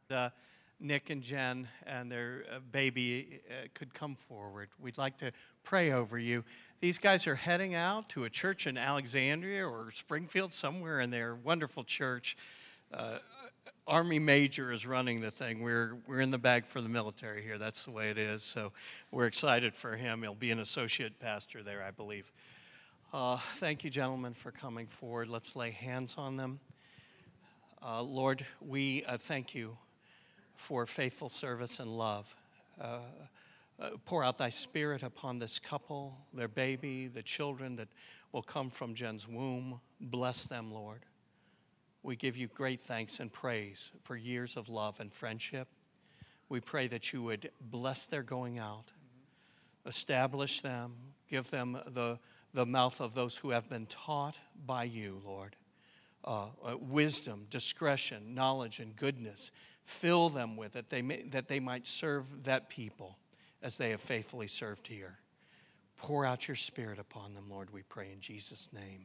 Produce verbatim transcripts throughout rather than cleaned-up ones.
Uh, Nick and Jen and their uh, baby uh, could come forward. We'd like to pray over you. These guys are heading out to a church in Alexandria or Springfield, somewhere in their wonderful church. Uh, Army Major is running the thing. We're we're in the bag for the military here. That's the way it is. So we're excited for him. He'll be an associate pastor there, I believe. Uh, thank you, gentlemen, for coming forward. Let's lay hands on them. Uh, Lord, we uh, thank you for faithful service and love. Uh, uh, pour out thy spirit upon this couple, their baby, the children that will come from Jen's womb. Bless them, Lord. We give you great thanks and praise for years of love and friendship. We pray that you would bless their going out, establish them, give them the, the mouth of those who have been taught by you, Lord. Uh, uh, wisdom, discretion, knowledge, and goodness. Fill them with it, they may, that they might serve that people as they have faithfully served here. Pour out your spirit upon them, Lord, we pray in Jesus' name.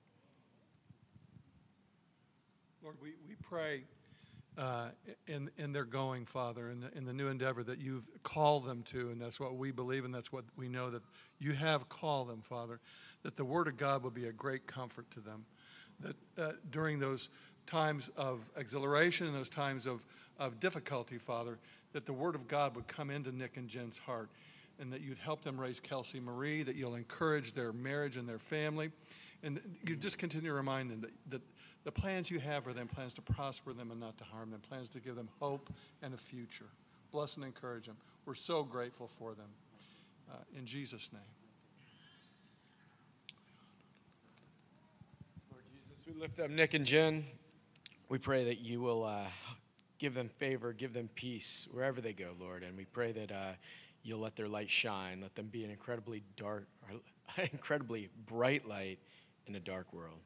Lord, we, we pray uh, in, in their going, Father, in the, in the new endeavor that you've called them to, and that's what we believe, and that's what we know that you have called them, Father, that the Word of God will be a great comfort to them, that uh, during those times of exhilaration and those times of, of difficulty, Father, that the Word of God would come into Nick and Jen's heart, and that you'd help them raise Kelsey Marie, that you'll encourage their marriage and their family, and you just continue to remind them that, that the plans you have for them, plans to prosper them and not to harm them, plans to give them hope and a future. Bless and encourage them. We're so grateful for them. Uh, in Jesus' name. Lord Jesus, we lift up Nick and Jen. We pray that you will uh, give them favor, give them peace wherever they go, Lord. And we pray that uh, you'll let their light shine, let them be an incredibly dark, incredibly bright light in a dark world.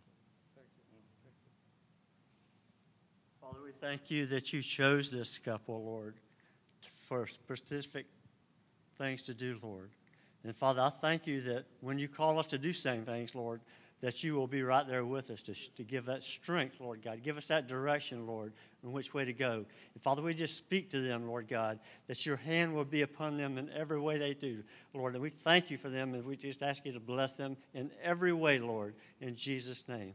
Father, we thank you that you chose this couple, Lord, for specific things to do, Lord. And Father, I thank you that when you call us to do certain things, Lord, that you will be right there with us to, to give that strength, Lord God. Give us that direction, Lord, in which way to go. And Father, we just speak to them, Lord God, that your hand will be upon them in every way they do, Lord. And we thank you for them, and we just ask you to bless them in every way, Lord, in Jesus' name.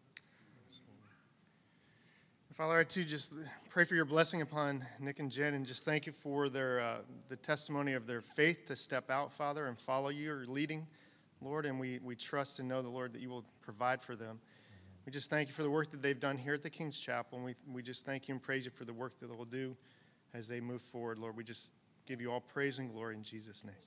Father, I too just pray for your blessing upon Nick and Jen, and just thank you for their uh, the testimony of their faith to step out, Father, and follow you, your leading, Lord. And we, we trust and know, the Lord, that you will provide for them. We just thank you for the work that they've done here at the King's Chapel, and we we just thank you and praise you for the work that they'll do as they move forward, Lord. We just give you all praise and glory in Jesus' name.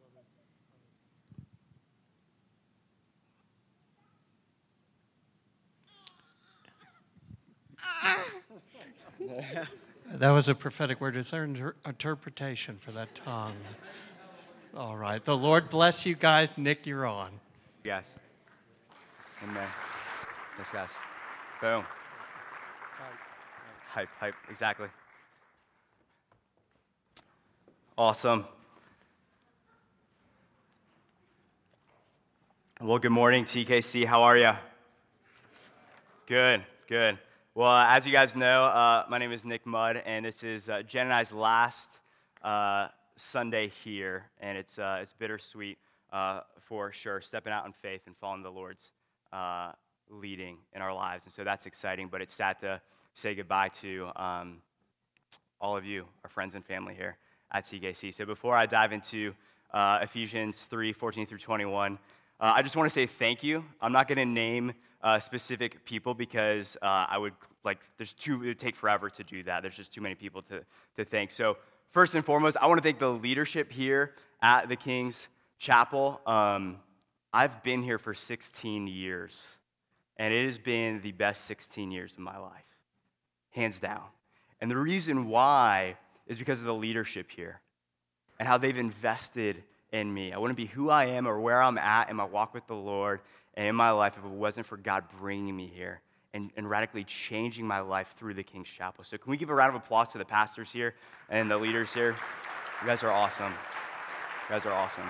That was a prophetic word. Is there inter- interpretation for that tongue? All right. The Lord bless you guys. Nick, you're on. Yes. Amen. Yes, guys. Boom. Hype, hype. Exactly. Awesome. Well, good morning, T K C. How are you? Good, good. Well, uh, as you guys know, uh, my name is Nick Mudd, and this is uh, Jen and I's last uh, Sunday here, and it's uh, it's bittersweet uh, for sure, stepping out in faith and following the Lord's uh, leading in our lives, and so that's exciting, but it's sad to say goodbye to um, all of you, our friends and family here at T K C. So before I dive into uh, Ephesians three, fourteen through twenty-one, uh, I just want to say thank you. I'm not going to name Uh, specific people because uh, I would, like, there's too, it would take forever to do that. There's just too many people to, to thank. So first and foremost, I want to thank the leadership here at the King's Chapel. Um, I've been here for sixteen years, and it has been the best sixteen years of my life, hands down. And the reason why is because of the leadership here and how they've invested in me. I wouldn't be who I am or where I'm at in my walk with the Lord and in my life if it wasn't for God bringing me here and, and radically changing my life through the King's Chapel. So can we give a round of applause to the pastors here and the leaders here? You guys are awesome. You guys are awesome.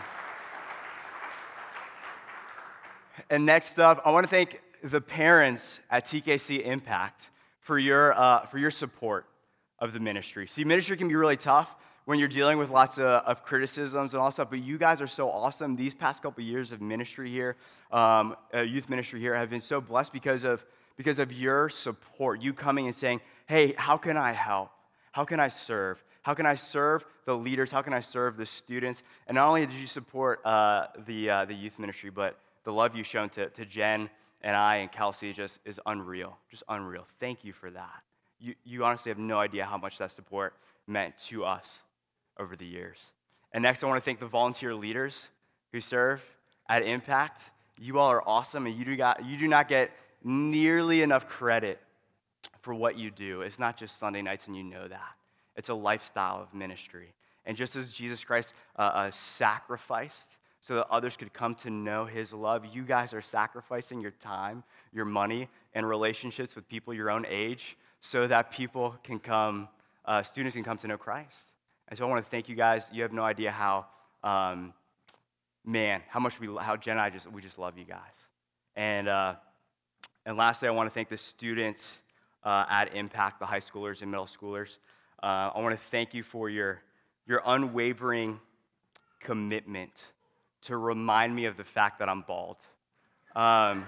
And next up, I want to thank the parents at T K C Impact for your uh, for your support. of the ministry. See, ministry can be really tough when you're dealing with lots of, of criticisms and all that stuff, but you guys are so awesome. These past couple years of ministry here, um, uh, youth ministry here, have been so blessed because of, because of your support, you coming and saying, hey, how can I help? How can I serve? How can I serve the leaders? How can I serve the students? And not only did you support uh, the uh, the youth ministry, but the love you've shown to, to Jen and I and Kelsey just is unreal, just unreal. Thank you for that. You, you honestly have no idea how much that support meant to us over the years. And next, I want to thank the volunteer leaders who serve at Impact. You all are awesome, and you do, got, you do not get nearly enough credit for what you do. It's not just Sunday nights, and you know that. It's a lifestyle of ministry. And just as Jesus Christ uh, uh, sacrificed so that others could come to know his love, you guys are sacrificing your time, your money, and relationships with people your own age so that people can come, uh, students can come to know Christ. And so I want to thank you guys. You have no idea how, um, man, how much we, how Jen and I just, we just love you guys. And uh, and lastly, I want to thank the students uh, at Impact, the high schoolers and middle schoolers. Uh, I want to thank you for your your unwavering commitment to remind me of the fact that I'm bald. Um,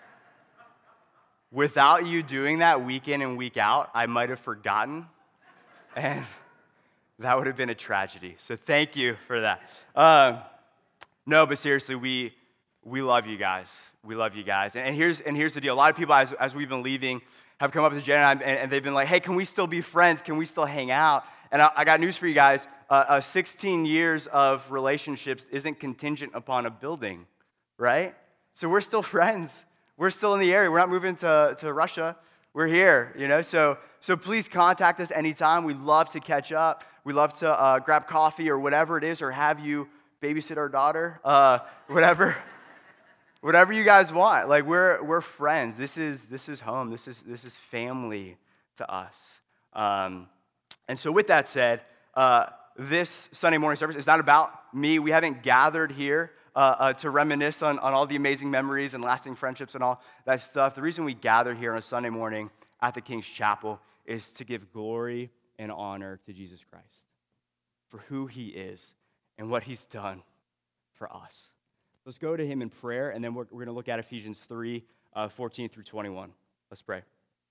without you doing that week in and week out, I might have forgotten, and that would have been a tragedy. So thank you for that. Um, no, but seriously, we we love you guys. We love you guys. And, and here's and here's the deal. A lot of people, as, as we've been leaving, have come up to Jen and, I, and, and they've been like, hey, can we still be friends? Can we still hang out? And I, I got news for you guys. Uh, uh, sixteen years of relationships isn't contingent upon a building, right? So we're still friends. We're still in the area. We're not moving to, to Russia. We're here, you know? So so please contact us anytime. We'd love to catch up. We'd love to uh, grab coffee or whatever it is, or have you babysit our daughter, uh, whatever. Whatever you guys want. Like, we're we're friends. This is this is home. This is this is family to us. Um, and so with that said, uh, this Sunday morning service is not about me. We haven't gathered here uh, uh, to reminisce on, on all the amazing memories and lasting friendships and all that stuff. The reason we gather here on a Sunday morning at the King's Chapel is to give glory and honor to Jesus Christ for who he is and what he's done for us. Let's go to him in prayer, and then we're, we're going to look at Ephesians three, uh, fourteen through twenty-one. Let's pray.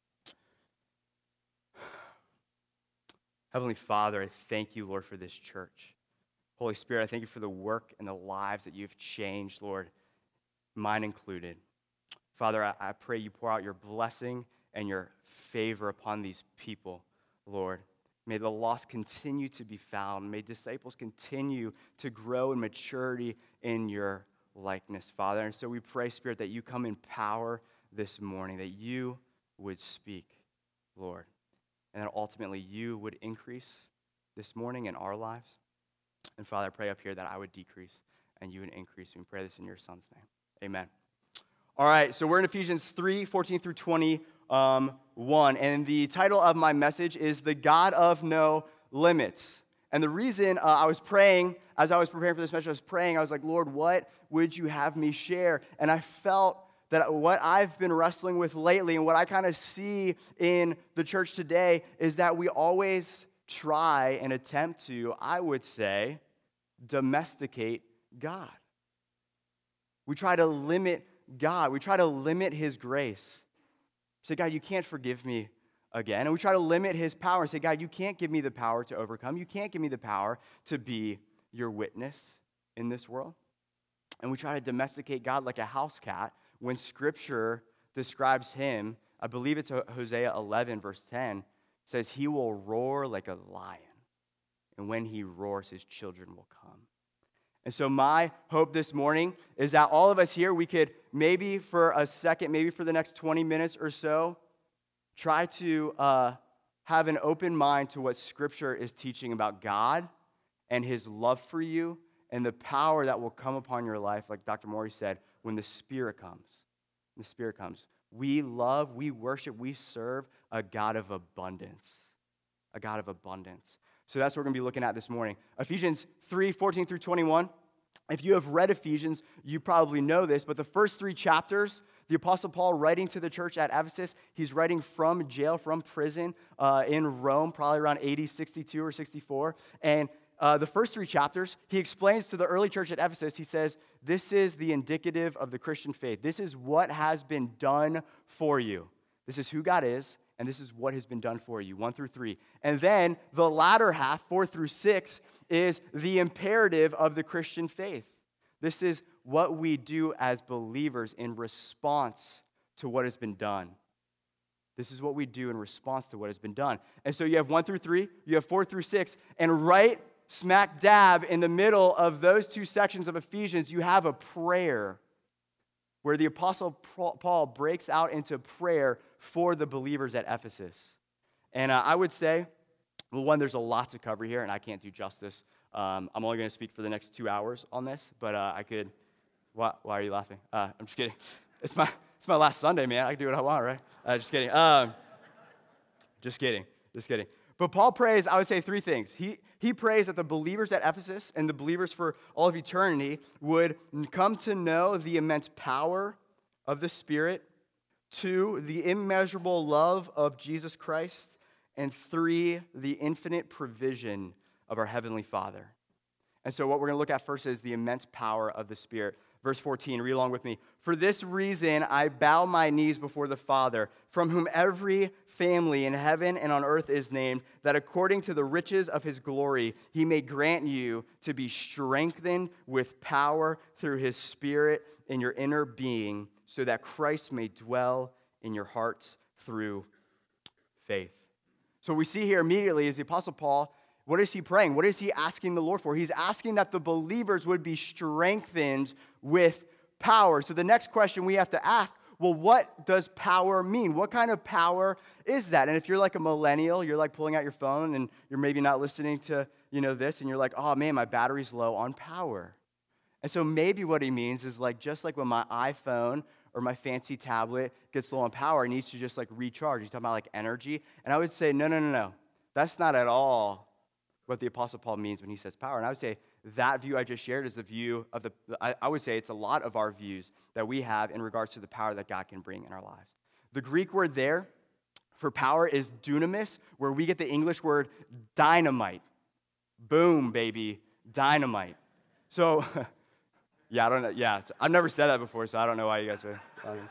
Heavenly Father, I thank you, Lord, for this church. Holy Spirit, I thank you for the work and the lives that you've changed, Lord, mine included. Father, I, I pray you pour out your blessing and your favor upon these people, Lord. May the lost continue to be found. May disciples continue to grow in maturity in your likeness, Father. And so we pray, Spirit, that you come in power this morning, that you would speak, Lord, and that ultimately you would increase this morning in our lives. And Father, I pray up here that I would decrease and you would increase. We pray this in your Son's name. Amen. All right, so we're in Ephesians three, fourteen through twenty-one, and the title of my message is The God of No Limits. And the reason uh, I was praying, as I was preparing for this message, I was praying, I was like, Lord, what would you have me share? And I felt that what I've been wrestling with lately and what I kind of see in the church today is that we always try and attempt to, I would say, domesticate God. We try to limit God. We try to limit his grace. Say, God, you can't forgive me again. And we try to limit his power and say, God, you can't give me the power to overcome. You can't give me the power to be your witness in this world. And we try to domesticate God like a house cat when Scripture describes him. I believe it's Hosea eleven, verse ten, says he will roar like a lion. And when he roars, his children will come. And so my hope this morning is that all of us here, we could maybe for a second, maybe for the next twenty minutes or so, try to uh, have an open mind to what Scripture is teaching about God and his love for you and the power that will come upon your life, like Doctor Morey said, when the Spirit comes. When the Spirit comes. We love, we worship, we serve a God of abundance. A God of abundance. So that's what we're going to be looking at this morning. Ephesians three, fourteen through twenty-one. If you have read Ephesians, you probably know this, but the first three chapters, The Apostle Paul writing to the church at Ephesus, he's writing from jail, from prison uh, in Rome, probably around A D sixty-two or sixty-four. And uh, the first three chapters, he explains to the early church at Ephesus, he says, this is the indicative of the Christian faith. This is what has been done for you. This is who God is, and this is what has been done for you, one through three. And then the latter half, four through six, is the imperative of the Christian faith. This is what we do as believers in response to what has been done. This is what we do in response to what has been done. And so you have one through three, you have four through six, and right smack dab in the middle of those two sections of Ephesians, you have a prayer where the Apostle Paul breaks out into prayer for the believers at Ephesus. And uh, I would say, well, one, there's a lot to cover here, and I can't do justice. Um, I'm only going to speak for the next two hours on this, but uh, I could. Why, why are you laughing? Uh, I'm just kidding. It's my it's my last Sunday, man. I can do what I want, right? Uh, just kidding. Um, just kidding. Just kidding. But Paul prays, I would say, three things. He he prays that the believers at Ephesus and the believers for all of eternity would come to know the immense power of the Spirit. Two, the immeasurable love of Jesus Christ. And three, the infinite provision of our Heavenly Father. And so what we're going to look at first is the immense power of the Spirit. Verse fourteen, read along with me. For this reason I bow my knees before the Father, from whom every family in heaven and on earth is named, that according to the riches of his glory he may grant you to be strengthened with power through his Spirit in your inner being, so that Christ may dwell in your hearts through faith. So what we see here immediately is the Apostle Paul, what is he praying? What is he asking the Lord for? He's asking that the believers would be strengthened with power. So the next question we have to ask, well, what does power mean? What kind of power is that? And if you're like a millennial, you're like pulling out your phone and you're maybe not listening to, you know, this, and you're like, oh man, my battery's low on power. And so maybe what he means is like, just like when my iPhone or my fancy tablet gets low on power, it needs to just like recharge. He's talking about like energy. And I would say, no, no, no, no. That's not at all what the Apostle Paul means when he says power. And I would say that view I just shared is the view of the, I, I would say it's a lot of our views that we have in regards to the power that God can bring in our lives. The Greek word there for power is dunamis, where we get the English word dynamite. Boom, baby, dynamite. So, yeah, I don't know. Yeah, I've never said that before, so I don't know why you guys are talking.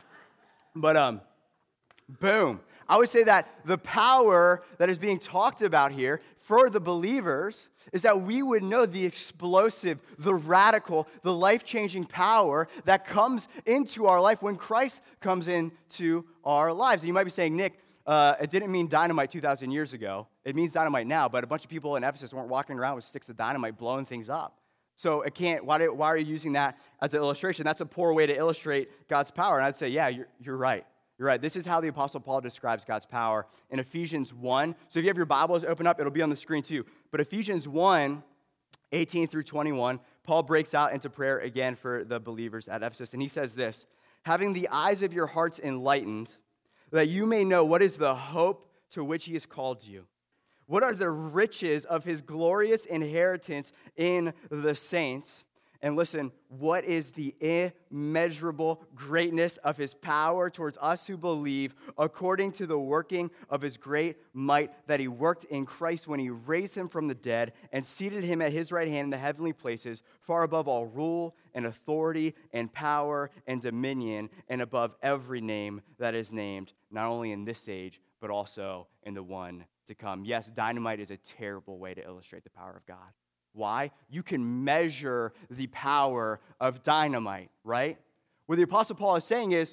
But, um, boom. I would say that the power that is being talked about here for the believers is that we would know the explosive, the radical, the life-changing power that comes into our life when Christ comes into our lives. And you might be saying, Nick, uh, it didn't mean dynamite two thousand years ago. It means dynamite now, but a bunch of people in Ephesus weren't walking around with sticks of dynamite blowing things up. So it can't, why, do, why are you using that as an illustration? That's a poor way to illustrate God's power. And I'd say, yeah, you're, you're right. You're right. This is how the Apostle Paul describes God's power in Ephesians one. So if you have your Bibles open up, it'll be on the screen too. But Ephesians one, eighteen through twenty-one, Paul breaks out into prayer again for the believers at Ephesus. And he says this, having the eyes of your hearts enlightened, that you may know what is the hope to which he has called you. What are the riches of his glorious inheritance in the saints? And listen, what is the immeasurable greatness of his power towards us who believe, according to the working of his great might that he worked in Christ when he raised him from the dead and seated him at his right hand in the heavenly places, far above all rule and authority and power and dominion, and above every name that is named, not only in this age, but also in the one to come. Yes, dynamite is a terrible way to illustrate the power of God. Why? You can measure the power of dynamite, right? What the Apostle Paul is saying is,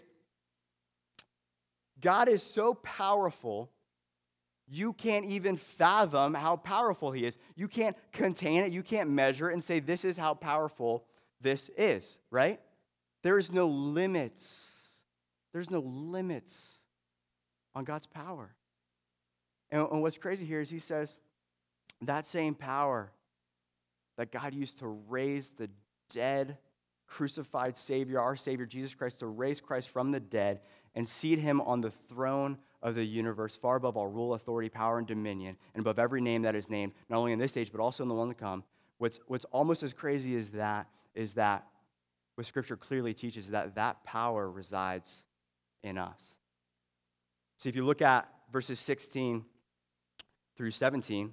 God is so powerful, you can't even fathom how powerful he is. You can't contain it. You can't measure it and say, this is how powerful this is, right? There is no limits. There's no limits on God's power. And, and what's crazy here is he says, that same power that God used to raise the dead, crucified Savior, our Savior, Jesus Christ, to raise Christ from the dead and seat him on the throne of the universe, far above all rule, authority, power, and dominion, and above every name that is named, not only in this age, but also in the one to come. What's, what's almost as crazy as that is that what Scripture clearly teaches is that that power resides in us. See, if you look at verses sixteen through seventeen,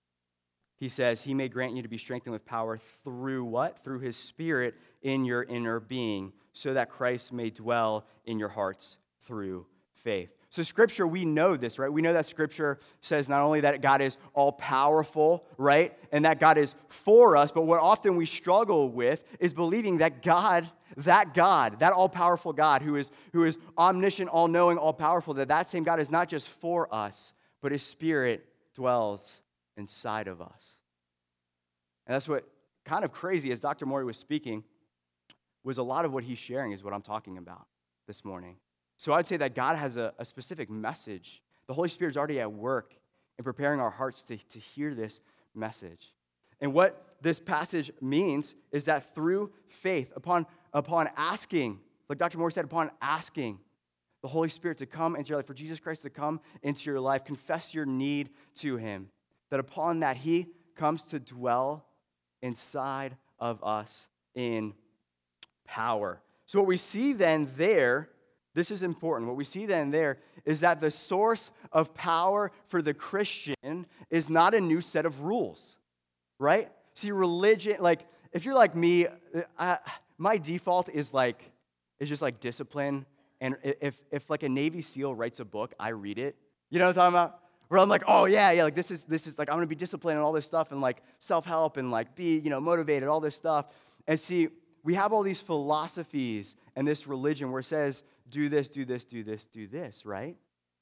he says, he may grant you to be strengthened with power through what? Through his Spirit in your inner being, so that Christ may dwell in your hearts through faith. So Scripture, we know this, right? We know that Scripture says not only that God is all-powerful, right? And that God is for us, but what often we struggle with is believing that God, that God, that all-powerful God who is, who is omniscient, all-knowing, all-powerful, that that same God is not just for us, but his Spirit dwells inside of us. And that's what kind of crazy, as Doctor Morey was speaking, was a lot of what he's sharing is what I'm talking about this morning. So I'd say that God has a, a specific message. The Holy Spirit's already at work in preparing our hearts to, to hear this message. And what this passage means is that through faith, upon, upon asking, like Doctor Morey said, upon asking the Holy Spirit to come into your life, for Jesus Christ to come into your life, confess your need to him, that upon that he comes to dwell inside of us in power. So what we see then there, this is important, what we see then there is that the source of power for the Christian is not a new set of rules, right? See, religion, like, if you're like me, I, my default is like, is just like discipline, and if, if like a Navy SEAL writes a book, I read it. You know what I'm talking about? Where I'm like, oh yeah, yeah, like this is this is like I'm gonna be disciplined and all this stuff and like self-help and like be, you know, motivated, all this stuff. And see, we have all these philosophies and this religion where it says, do this, do this, do this, do this, right?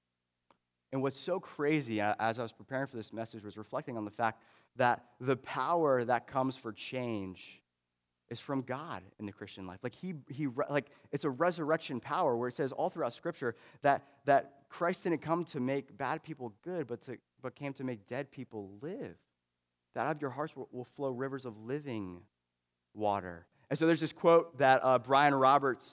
And what's so crazy as I was preparing for this message was reflecting on the fact that the power that comes for change is from God in the Christian life. Like he he like it's a resurrection power where it says all throughout Scripture that that Christ didn't come to make bad people good, but to but came to make dead people live. That out of your hearts will, will flow rivers of living water. And so there's this quote that uh, Brian Roberts,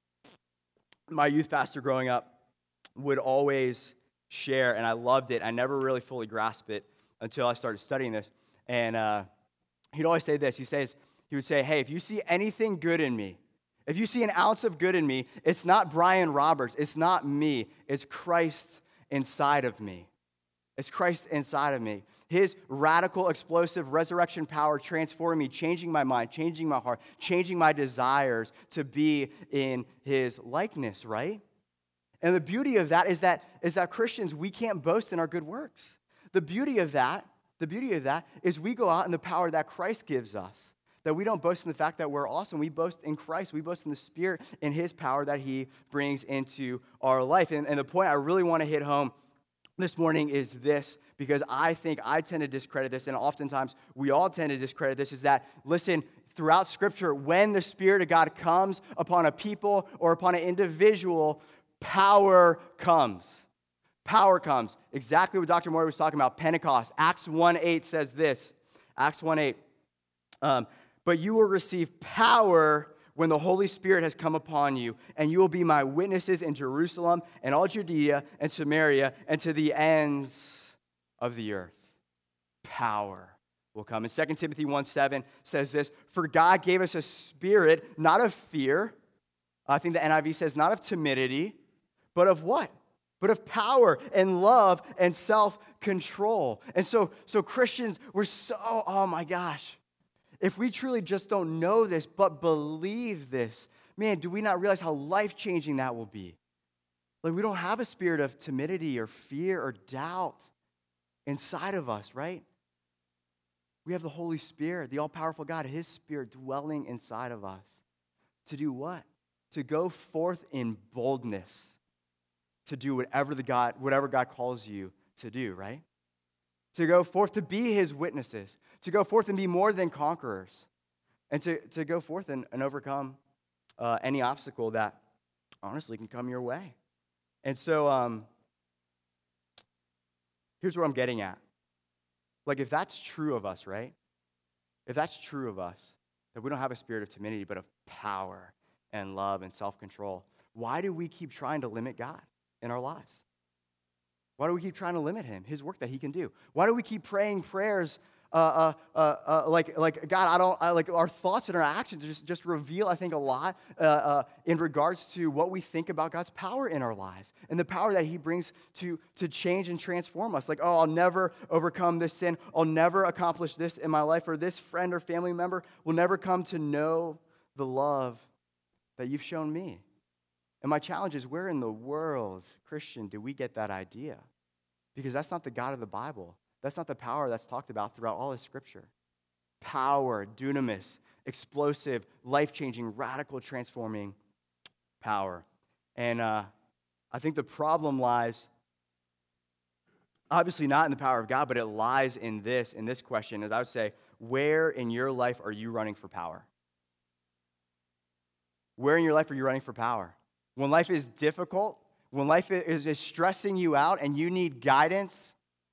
my youth pastor growing up, would always share, and I loved it. I never really fully grasped it until I started studying this. And uh, he'd always say this. He says, he would say, hey, if you see anything good in me, if you see an ounce of good in me, it's not Brian Roberts. It's not me. It's Christ inside of me. It's Christ inside of me. His radical, explosive resurrection power transforming me, changing my mind, changing my heart, changing my desires to be in his likeness, right? And the beauty of that is that is that Christians, we can't boast in our good works. The beauty of that, the beauty of that is we go out in the power that Christ gives us. That we don't boast in the fact that we're awesome. We boast in Christ. We boast in the Spirit, in his power that he brings into our life. And, and the point I really want to hit home this morning is this, because I think I tend to discredit this, and oftentimes we all tend to discredit this, is that, listen, throughout Scripture, when the Spirit of God comes upon a people or upon an individual, power comes. Power comes. Exactly what Doctor Morey was talking about, Pentecost. Acts one eight says this. Acts one eight. Um, but you will receive power when the Holy Spirit has come upon you, and you will be my witnesses in Jerusalem and all Judea and Samaria and to the ends of the earth. Power will come. And Second Timothy one seven says this, for God gave us a spirit, not of fear. I think the N I V says not of timidity, but of what? But of power and love and self-control. And so, so Christians, we're so, oh my gosh. If we truly just don't know this, but believe this, man, do we not realize how life-changing that will be? Like, we don't have a spirit of timidity or fear or doubt inside of us, right? We have the Holy Spirit, the all-powerful God, his Spirit dwelling inside of us. To do what? To go forth in boldness, to do whatever the God, whatever God calls you to do, right? To go forth to be his witnesses, to go forth and be more than conquerors, and to, to go forth and, and overcome uh, any obstacle that honestly can come your way. And so um, here's what I'm getting at. Like, if that's true of us, right? If that's true of us, that we don't have a spirit of timidity, but of power and love and self-control, why do we keep trying to limit God in our lives? Why do we keep trying to limit him, his work that he can do? Why do we keep praying prayers uh, uh, uh, uh, like, like God, I don't, I, like our thoughts and our actions just, just reveal, I think, a lot uh, uh, in regards to what we think about God's power in our lives and the power that he brings to, to change and transform us. Like, oh, I'll never overcome this sin. I'll never accomplish this in my life, or this friend or family member will never come to know the love that you've shown me. And my challenge is, where in the world, Christian, do we get that idea? Because that's not the God of the Bible. That's not the power that's talked about throughout all of Scripture. Power, dunamis, explosive, life-changing, radical, transforming power. And uh, I think the problem lies, obviously not in the power of God, but it lies in this, in this question, as I would say, where in your life are you running for power? Where in your life are you running for power? When life is difficult, when life is, is stressing you out and you need guidance,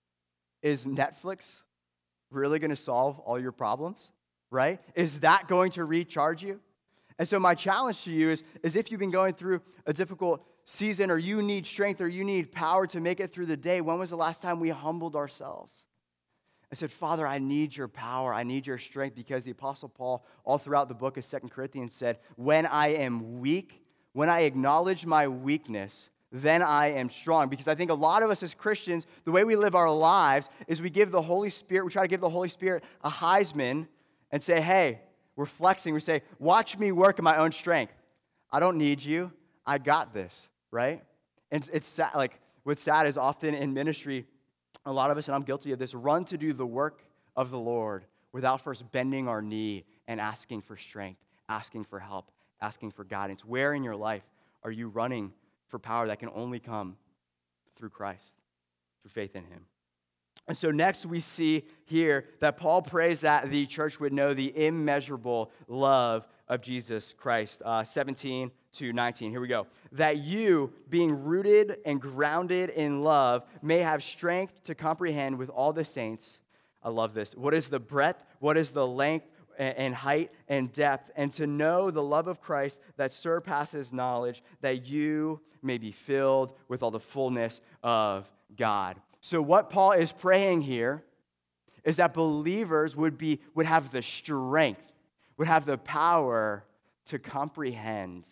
is Netflix really going to solve all your problems, right? Is that going to recharge you? And so my challenge to you is, is if you've been going through a difficult season, or you need strength, or you need power to make it through the day, when was the last time we humbled ourselves and said, Father, I need your power, I need your strength? Because the Apostle Paul, all throughout the book of Second Corinthians, said, when I am weak, when I acknowledge my weakness, then I am strong. Because I think a lot of us as Christians, the way we live our lives is we give the Holy Spirit, we try to give the Holy Spirit a Heisman and say, hey, we're flexing. We say, watch me work in my own strength. I don't need you. I got this, right? And it's sad, like, what's sad is often in ministry, a lot of us, and I'm guilty of this, run to do the work of the Lord without first bending our knee and asking for strength, asking for help, asking for guidance. Where in your life are you running for power that can only come through Christ, through faith in him? And so next we see here that Paul prays that the church would know the immeasurable love of Jesus Christ. Uh, seventeen to nineteen, here we go. That you, being rooted and grounded in love, may have strength to comprehend with all the saints. I love this. What is the breadth? What is the length and height and depth? And to know the love of Christ that surpasses knowledge, that you may be filled with all the fullness of God. So what Paul is praying here is that believers would be would have the strength, would have the power to comprehend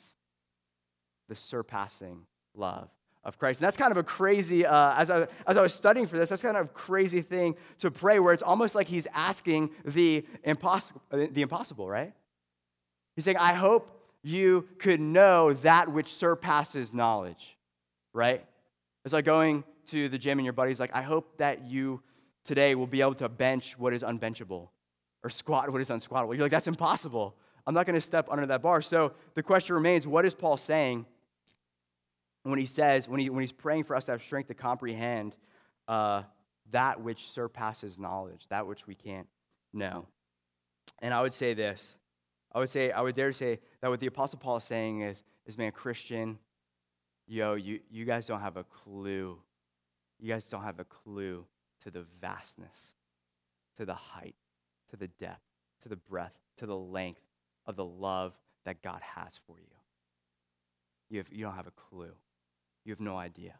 the surpassing love of Christ. And that's kind of a crazy, uh, as, I, as I was studying for this, that's kind of a crazy thing to pray, where it's almost like he's asking the impossible, the impossible, right? He's saying, I hope you could know that which surpasses knowledge, right? It's like going to the gym and your buddy's like, I hope that you today will be able to bench what is unbenchable or squat what is unsquattable. You're like, that's impossible. I'm not going to step under that bar. So the question remains, what is Paul saying when he says, when, he, when he's praying for us to have strength to comprehend uh, that which surpasses knowledge, that which we can't know? And I would say this. I would say, I would dare to say that what the Apostle Paul is saying is, is man, Christian, yo, you, you guys don't have a clue. You guys don't have a clue to the vastness, to the height, to the depth, to the breadth, to the length of the love that God has for you. You, have, you don't have a clue. You have no idea.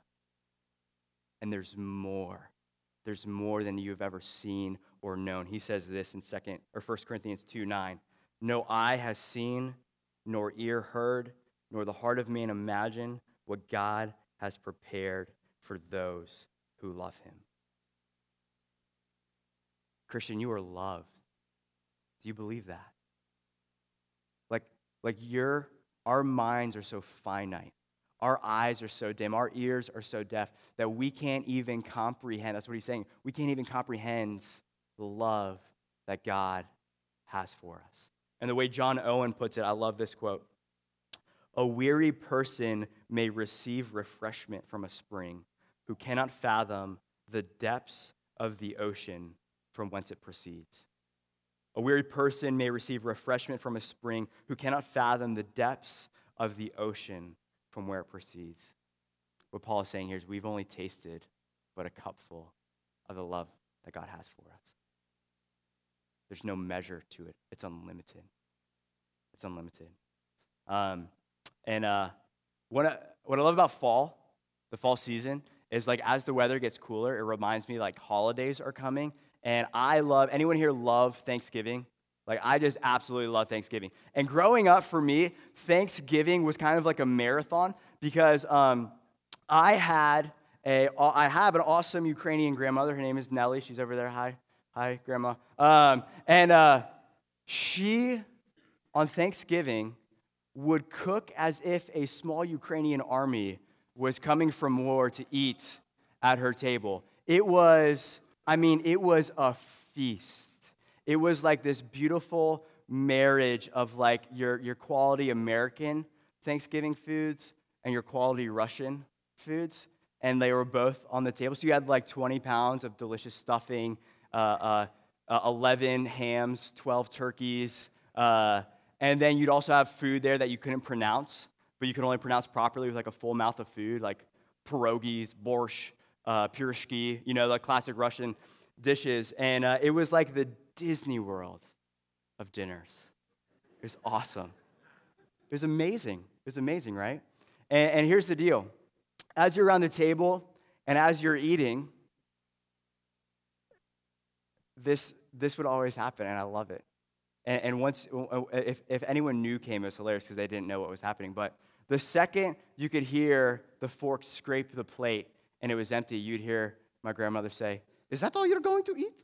And there's more. There's more than you've ever seen or known. He says this in second or First Corinthians two nine. No eye has seen, nor ear heard, nor the heart of man imagined what God has prepared for those who love him. Christian, you are loved. Do you believe that? Like, like your, our minds are so finite. Our eyes are so dim. Our ears are so deaf that we can't even comprehend. That's what he's saying. We can't even comprehend the love that God has for us. And the way John Owen puts it, I love this quote. A weary person may receive refreshment from a spring who cannot fathom the depths of the ocean from whence it proceeds. A weary person may receive refreshment from a spring who cannot fathom the depths of the ocean from where it proceeds. What Paul is saying here is we've only tasted but a cupful of the love that God has for us. There's no measure to it. It's unlimited. It's unlimited. Um, and uh, what, I, what I love about fall, the fall season, is like as the weather gets cooler, it reminds me like holidays are coming. And I love, anyone here love Thanksgiving? Like, I just absolutely love Thanksgiving. And growing up for me, Thanksgiving was kind of like a marathon because um, I had a, I have an awesome Ukrainian grandmother. Her name is Nellie. She's over there. Hi. Hi, Grandma. Um, and uh, she, on Thanksgiving, would cook as if a small Ukrainian army was coming from war to eat at her table. It was, I mean, it was a feast. It was like this beautiful marriage of like your, your quality American Thanksgiving foods and your quality Russian foods, and they were both on the table. So you had like twenty pounds of delicious stuffing, uh, uh, uh, eleven hams, twelve turkeys, uh, and then you'd also have food there that you couldn't pronounce, but you could only pronounce properly with like a full mouth of food, like pierogies, borscht, uh, pyrishki, you know, the classic Russian dishes. And uh, it was like the Disney World of dinners. It was awesome. It was amazing. It was amazing, right? And, and here's the deal. As you're around the table and as you're eating, this, this would always happen, and I love it. And, and once, if, if anyone new came, it was hilarious because they didn't know what was happening. But the second you could hear the fork scrape the plate and it was empty, you'd hear my grandmother say, "Is that all you're going to eat?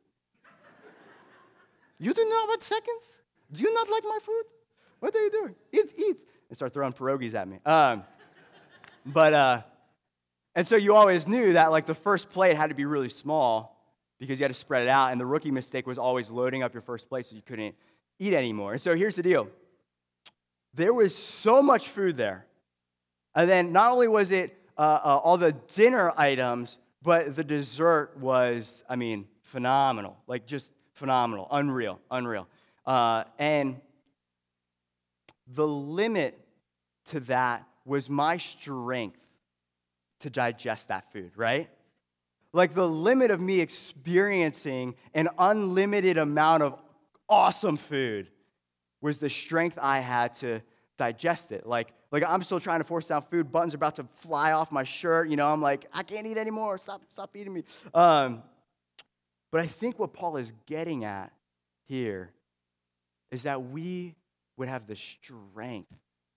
You do not want seconds? Do you not like my food? What are you doing? Eat, eat." And start throwing pierogies at me. Um, but, uh, and so you always knew that like the first plate had to be really small because you had to spread it out. And the rookie mistake was always loading up your first plate so you couldn't eat anymore. And so here's the deal. There was so much food there. And then not only was it uh, uh, all the dinner items, but the dessert was, I mean, phenomenal. Like just phenomenal, unreal, unreal. Uh, and the limit to that was my strength to digest that food, right? Like the limit of me experiencing an unlimited amount of awesome food was the strength I had to digest it. Like, like I'm still trying to force down food. Buttons are about to fly off my shirt. You know, I'm like, I can't eat anymore. Stop, stop eating me. Um, but I think what Paul is getting at here is that we would have the strength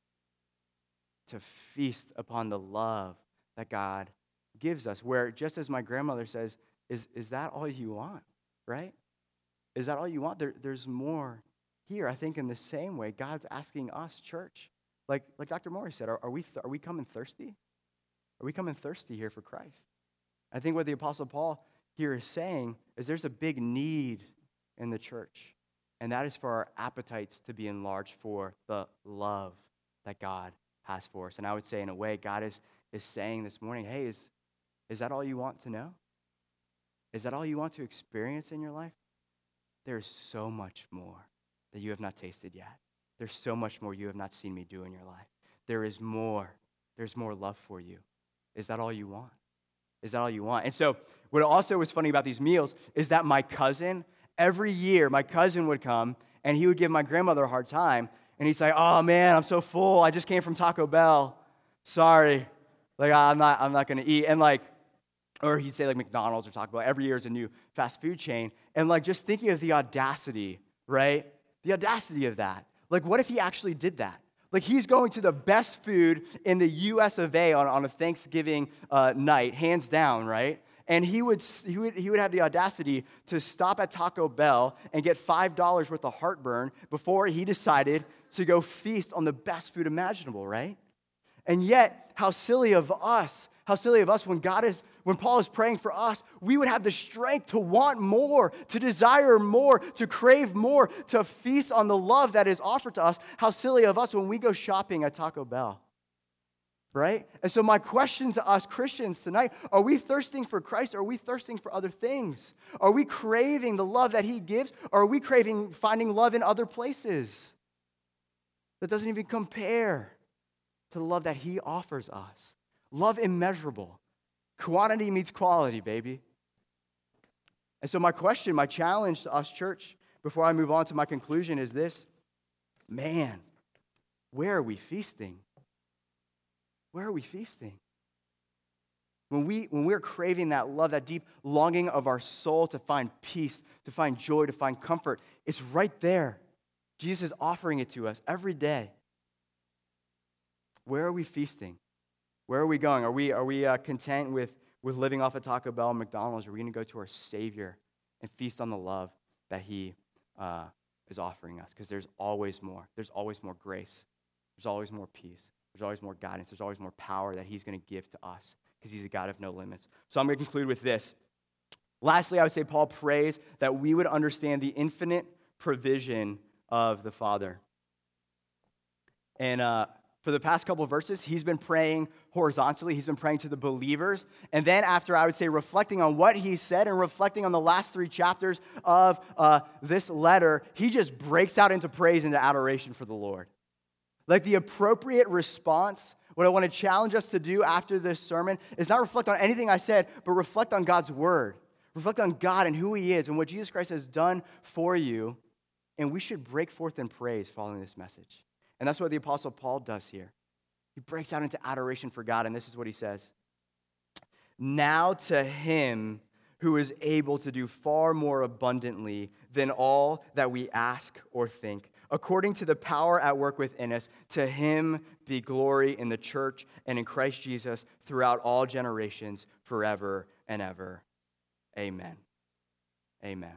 to feast upon the love that God gives us, where just as my grandmother says, is, is that all you want, right? Is that all you want? There, there's more here. I think in the same way, God's asking us, church, like, like Doctor Morey said, are, are, we th- are we coming thirsty? Are we coming thirsty here for Christ? I think what the Apostle Paul here is saying is there's a big need in the church, and that is for our appetites to be enlarged for the love that God has for us. And I would say, in a way, God is, is saying this morning, hey, is, is that all you want to know? Is that all you want to experience in your life? There's so much more that you have not tasted yet. There's so much more you have not seen me do in your life. There is more. There's more love for you. Is that all you want? Is that all you want? And so what also was funny about these meals is that my cousin, every year, my cousin would come, and he would give my grandmother a hard time, and he'd say, "Oh, man, I'm so full. I just came from Taco Bell. Sorry. Like, I'm not, I'm not going to eat." And, like, or he'd say, like, McDonald's or Taco Bell. Every year is a new fast food chain. And, like, just thinking of the audacity, right? The audacity of that. Like, what if he actually did that? Like, he's going to the best food in the U S of A on, on a Thanksgiving uh, night, hands down, right? And he would, he would he would have the audacity to stop at Taco Bell and get five dollars worth of heartburn before he decided to go feast on the best food imaginable, right? And yet, how silly of us, how silly of us when God is, when Paul is praying for us, we would have the strength to want more, to desire more, to crave more, to feast on the love that is offered to us. How silly of us when we go shopping at Taco Bell, right? And so my question to us Christians tonight, are we thirsting for Christ, or are we thirsting for other things? Are we craving the love that he gives, or are we craving finding love in other places that doesn't even compare to the love that he offers us? Love immeasurable. Quantity meets quality, baby. And so my question, my challenge to us, church, before I move on to my conclusion is this. Man, where are we feasting? Where are we feasting? when, we, when we're craving that love, that deep longing of our soul to find peace, to find joy, to find comfort, it's right there. Jesus is offering it to us every day. Where are we feasting? Where are we going? Are we, are we uh, content with, with living off of Taco Bell and McDonald's? Or are we going to go to our Savior and feast on the love that he uh, is offering us? Because there's always more. There's always more grace. There's always more peace. There's always more guidance. There's always more power that he's going to give to us because he's a God of no limits. So I'm going to conclude with this. Lastly, I would say Paul prays that we would understand the infinite provision of the Father. And uh, for the past couple of verses, he's been praying horizontally. He's been praying to the believers. And then after, I would say, reflecting on what he said and reflecting on the last three chapters of uh, this letter, he just breaks out into praise and adoration for the Lord. Like the appropriate response, what I want to challenge us to do after this sermon is not reflect on anything I said, but reflect on God's word. Reflect on God and who he is and what Jesus Christ has done for you. And we should break forth in praise following this message. And that's what the Apostle Paul does here. He breaks out into adoration for God, and this is what he says. Now to him who is able to do far more abundantly than all that we ask or think, according to the power at work within us, to him be glory in the church and in Christ Jesus throughout all generations, forever and ever. Amen. Amen.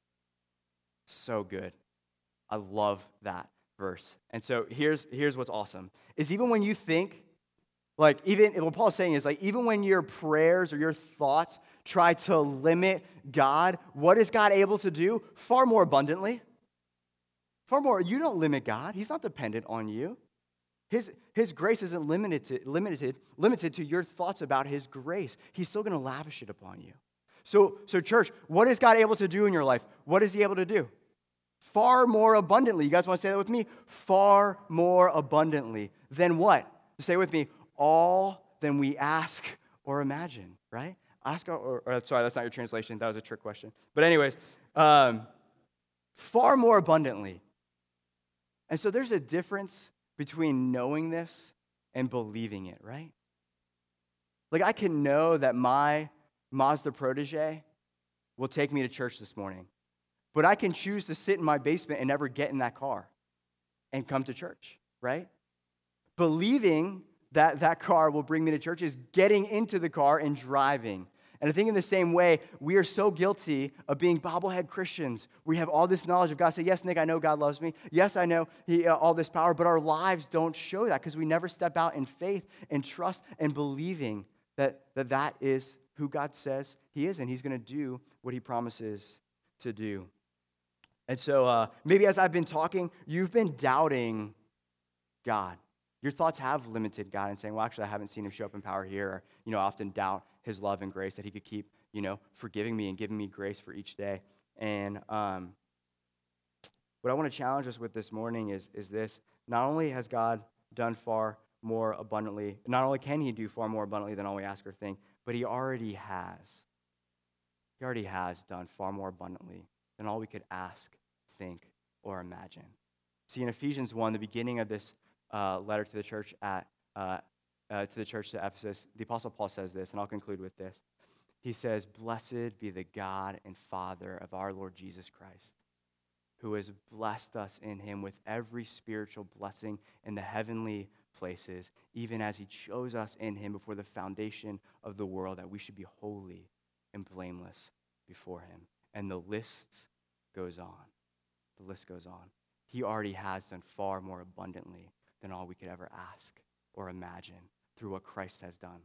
So good. I love that verse. And so here's, here's what's awesome, is even when you think, like even, what Paul's saying is like, even when your prayers or your thoughts try to limit God, what is God able to do? Far more abundantly. Far more. You don't limit God. He's not dependent on you. His, his grace isn't limited to, limited, limited to your thoughts about his grace. He's still going to lavish it upon you. So, so church, what is God able to do in your life? What is he able to do? Far more abundantly. You guys want to say that with me? Far more abundantly than what? Say with me. All than we ask or imagine, right? Ask or, or sorry, that's not your translation. That was a trick question. But anyways, um, far more abundantly. And so there's a difference between knowing this and believing it, right? Like I can know that my Mazda protege will take me to church this morning. But I can choose to sit in my basement and never get in that car and come to church, right? Believing that that car will bring me to church is getting into the car and driving. And I think in the same way, we are so guilty of being bobblehead Christians. We have all this knowledge of God. Say, yes, Nick, I know God loves me. Yes, I know he, uh, all this power, but our lives don't show that because we never step out in faith and trust and believing that that, that is who God says he is and he's going to do what he promises to do. And so uh, maybe as I've been talking, you've been doubting God. Your thoughts have limited God and saying, well, actually, I haven't seen him show up in power here. Or, you know, I often doubt his love and grace that he could keep, you know, forgiving me and giving me grace for each day. And um, what I want to challenge us with this morning is, is this. Not only has God done far more abundantly, not only can he do far more abundantly than all we ask or think, but he already has. He already has done far more abundantly than all we could ask, think, or imagine. See, in Ephesians one, the beginning of this uh, letter to the church at uh, uh, to the church to Ephesus, the Apostle Paul says this, and I'll conclude with this. He says, "Blessed be the God and Father of our Lord Jesus Christ, who has blessed us in him with every spiritual blessing in the heavenly places, even as he chose us in him before the foundation of the world, that we should be holy and blameless before him." And the list goes on. The list goes on. He already has done far more abundantly than all we could ever ask or imagine through what Christ has done.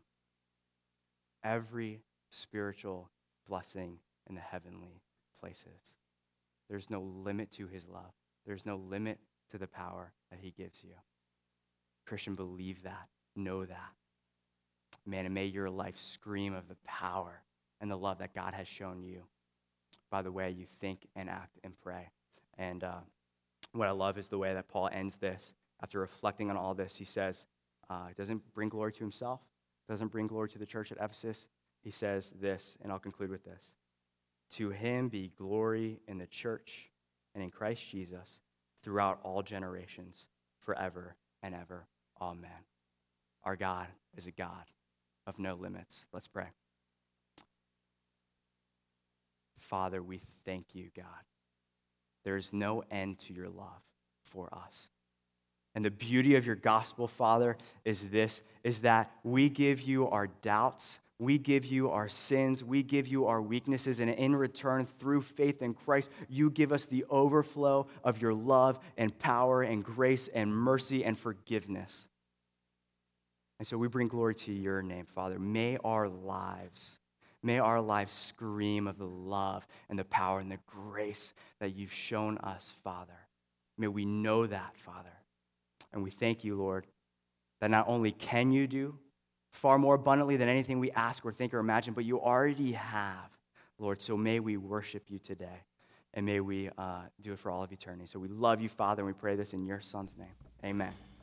Every spiritual blessing in the heavenly places. There's no limit to his love. There's no limit to the power that he gives you. Christian, believe that. Know that. Man, and may your life scream of the power and the love that God has shown you by the way you think and act and pray. And uh, what I love is the way that Paul ends this. After reflecting on all this, he says, uh, he doesn't bring glory to himself, doesn't bring glory to the church at Ephesus. He says this, and I'll conclude with this. To him be glory in the church and in Christ Jesus throughout all generations, forever and ever. Amen. Our God is a God of no limits. Let's pray. Father, we thank you, God. There is no end to your love for us. And the beauty of your gospel, Father, is this, is that we give you our doubts, we give you our sins, we give you our weaknesses, and in return, through faith in Christ, you give us the overflow of your love and power and grace and mercy and forgiveness. And so we bring glory to your name, Father. May our lives, may our lives scream of the love and the power and the grace that you've shown us, Father. May we know that, Father. And we thank you, Lord, that not only can you do far more abundantly than anything we ask or think or imagine, but you already have, Lord. So may we worship you today, and may we uh, do it for all of eternity. So we love you, Father, and we pray this in your Son's name. Amen.